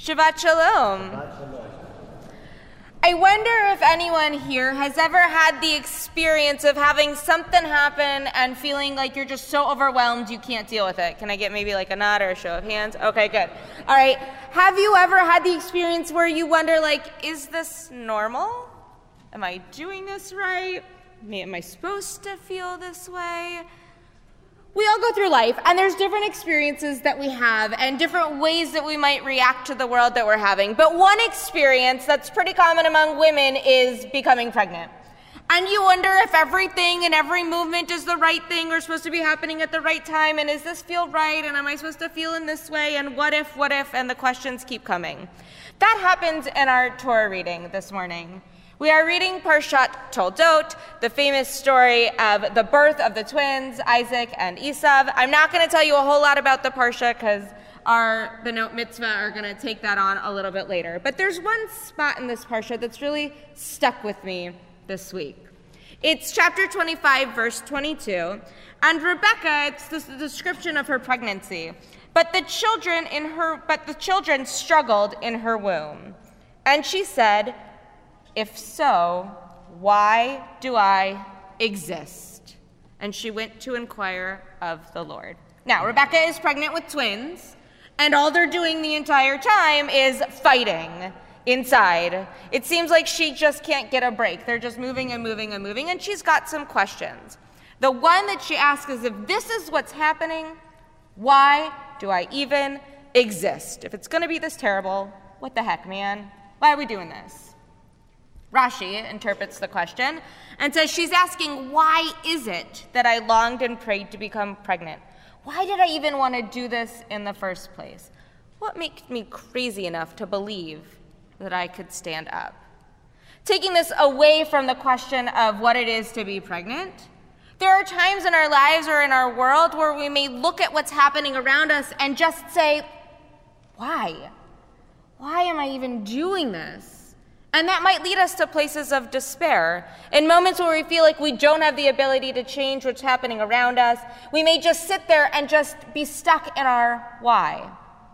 Shabbat Shalom. I wonder if anyone here has ever had the experience of having something happen and feeling like you're just so overwhelmed you can't deal with it. Can I get maybe like a nod or a show of hands? Okay, good. All right. Have you ever had the experience where you wonder, like, is this normal? Am I doing this right? Am I supposed to feel this way? We all go through life, and there's different experiences that we have and different ways that we might react to the world that we're having. But one experience that's pretty common among women is becoming pregnant. And you wonder if everything and every movement is the right thing or supposed to be happening at the right time, and does this feel right, and am I supposed to feel in this way, and what if, and the questions keep coming. That happens in our Torah reading this morning. We are reading Parshat Toldot, the famous story of the birth of the twins, Isaac and Esav. I'm not going to tell you a whole lot about the Parsha because our Benot Mitzvah are going to take that on a little bit later. But there's one spot in this Parsha that's really stuck with me this week. It's chapter 25, verse 22. And Rebecca, it's the description of her pregnancy. But the children struggled in her womb. And she said, "If so, why do I exist?" And she went to inquire of the Lord. Now, Rebecca is pregnant with twins, and all they're doing the entire time is fighting inside. It seems like she just can't get a break. They're just moving and moving and moving, and she's got some questions. The one that she asks is, if this is what's happening, why do I even exist? If it's going to be this terrible, what the heck, man? Why are we doing this? Rashi interprets the question and says she's asking, why is it that I longed and prayed to become pregnant? Why did I even want to do this in the first place? What makes me crazy enough to believe that I could stand up? Taking this away from the question of what it is to be pregnant, there are times in our lives or in our world where we may look at what's happening around us and just say, why? Why am I even doing this? And that might lead us to places of despair. In moments where we feel like we don't have the ability to change what's happening around us, we may just sit there and just be stuck in our why.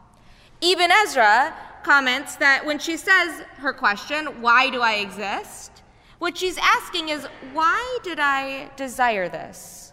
Ibn Ezra comments that when she says her question, why do I exist? What she's asking is, why did I desire this?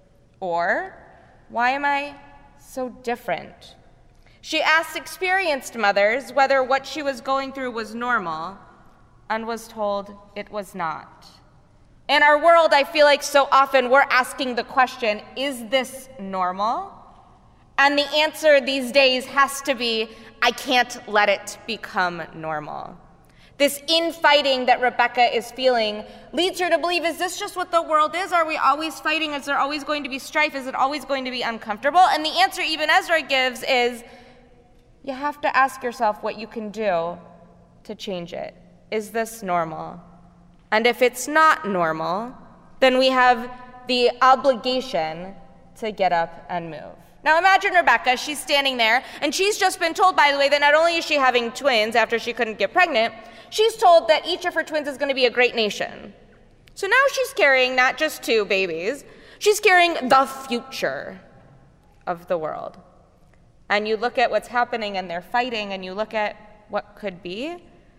Or, why am I so different? She asked experienced mothers whether what she was going through was normal, and was told it was not. In our world, I feel like so often we're asking the question, is this normal? And the answer these days has to be, I can't let it become normal. This infighting that Rebecca is feeling leads her to believe, is this just what the world is? Are we always fighting? Is there always going to be strife? Is it always going to be uncomfortable? And the answer Ibn Ezra gives is, you have to ask yourself what you can do to change it. Is this normal? And if it's not normal, then we have the obligation to get up and move. Now imagine Rebecca, she's standing there, and she's just been told, by the way, that not only is she having twins after she couldn't get pregnant, she's told that each of her twins is going to be a great nation. So now she's carrying not just two babies, she's carrying the future of the world. And you look at what's happening, and they're fighting, and you look at what could be,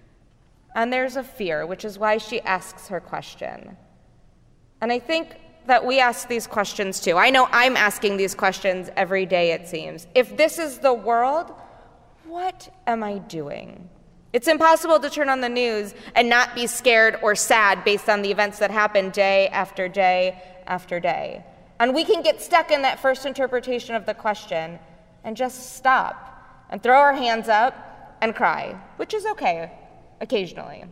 and there's a fear, which is why she asks her question. And I think that we ask these questions too. I know I'm asking these questions every day, it seems. If this is the world, what am I doing? It's impossible to turn on the news and not be scared or sad based on the events that happen day after day after day. And we can get stuck in that first interpretation of the question and just stop and throw our hands up and cry, which is okay. Occasionally.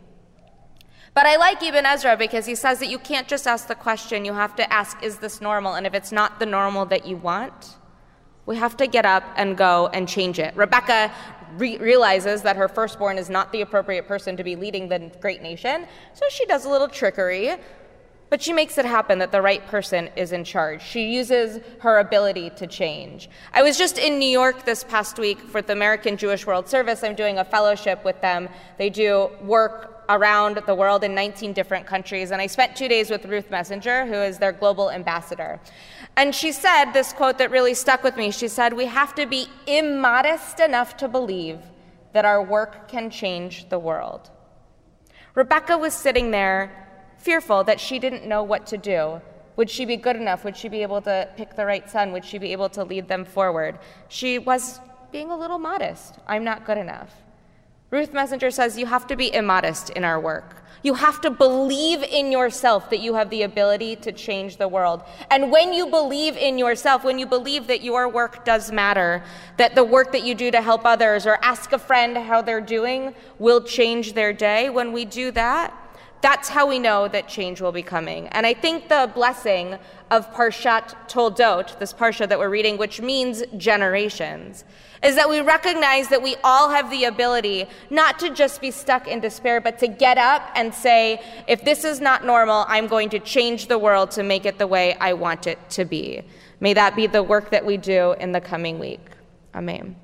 But I like Ibn Ezra because he says that you can't just ask the question, you have to ask, is this normal? And if it's not the normal that you want, we have to get up and go and change it. Rebecca realizes that her firstborn is not the appropriate person to be leading the great nation, so she does a little trickery, but she makes it happen that the right person is in charge. She uses her ability to change. I was just in New York this past week for the American Jewish World Service. I'm doing a fellowship with them. They do work around the world in 19 different countries, and I spent 2 days with Ruth Messenger, who is their global ambassador. And she said this quote that really stuck with me. She said, "We have to be immodest enough to believe that our work can change the world. Rebecca was sitting there, fearful that she didn't know what to do. Would she be good enough? Would she be able to pick the right son? Would she be able to lead them forward? She was being a little modest. I'm not good enough. Ruth Messenger says you have to be immodest in our work. You have to believe in yourself that you have the ability to change the world. And when you believe in yourself, when you believe that your work does matter, that the work that you do to help others or ask a friend how they're doing will change their day, when we do that, that's how we know that change will be coming. And I think the blessing of Parshat Toldot, this parsha that we're reading, which means generations, is that we recognize that we all have the ability not to just be stuck in despair, but to get up and say, if this is not normal, I'm going to change the world to make it the way I want it to be. May that be the work that we do in the coming week. Amen.